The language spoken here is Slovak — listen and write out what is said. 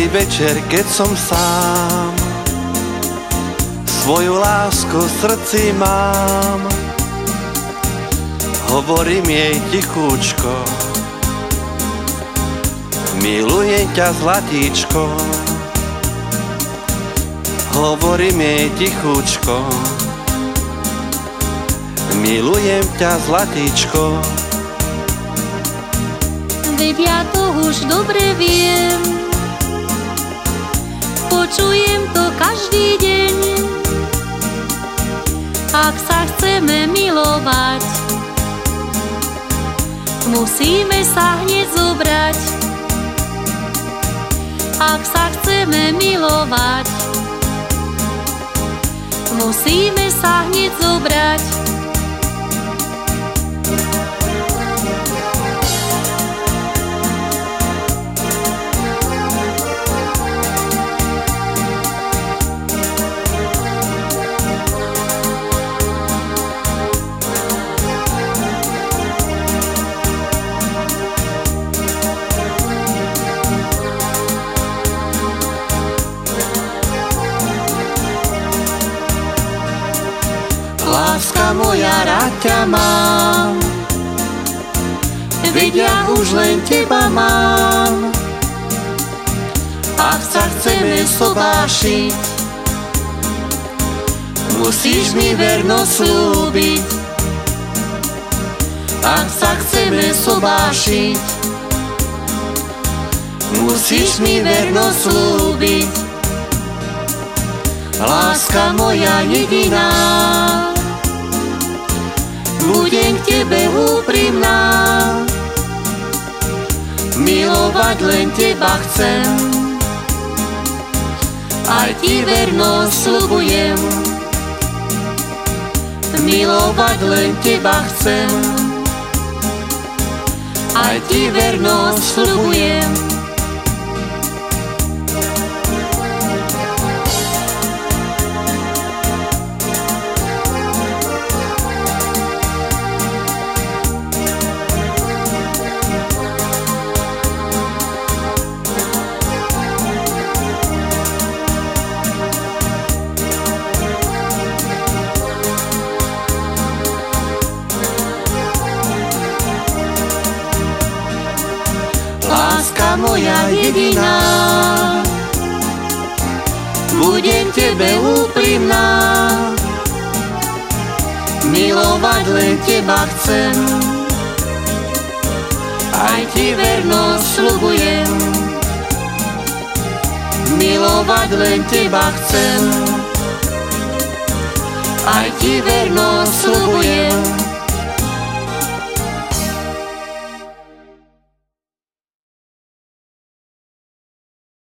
večer, keď som sám, svoju lásku v srdci mám. Hovorím jej tichúčko, milujem ťa zlatíčko. Hovorím jej tichúčko, milujem ťa zlatíčko. Veď ja to už dobre viem, počujem to každý deň. Ak sa chceme milovať, musíme sa hneď zobrať. Ak sa chceme milovať, musíme sa hneď zobrať. Láska moja, rád ťa mám, veď ja už len teba mám. Ak sa chceme sobášiť, musíš mi vernosť slúbiť. Ak sa chceme sobášiť, musíš mi vernosť slúbiť. Láska moja jediná, budem k tebe úprimná, milovať len teba chcem, aj ti vernosť sľubujem. Milovať len teba chcem, aj ti vernosť sľubujem. Láska moja jediná, budem tebe úprimná, milovať len teba chcem, aj ti vernosť sľubujem. Milovať len teba chcem, aj ti vernosť sľubujem.